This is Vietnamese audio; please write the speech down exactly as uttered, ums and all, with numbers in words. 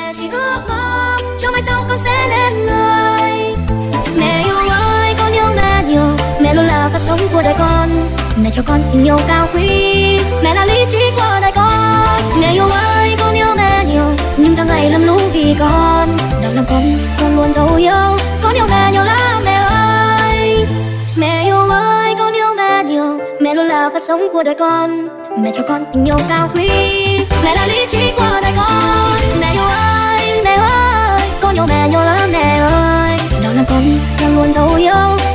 mẹ chỉ ước mong cho mai sau con sẽ nên người. Mẹ yêu ơi, con yêu mẹ nhiều, mẹ luôn là phát sống của đời con. Mẹ cho con tình yêu cao quý, mẹ là lý trí của đời con. Mẹ yêu ơi, con yêu mẹ nhiều, nhưng tháng ngày lầm lũ vì con. Đau lòng con, con luôn thấu hiểu, con yêu mẹ nhiều lắm mẹ ơi. Mẹ yêu ơi, con yêu mẹ nhiều, mẹ luôn là phát sống của đời con. Mẹ cho con tình yêu cao quý, mẹ là lý trí của đời con. Mẹ yêu ơi, mẹ ơi, con yêu mẹ nhiều lắm mẹ ơi. Đau lòng con, con luôn thấu hiểu,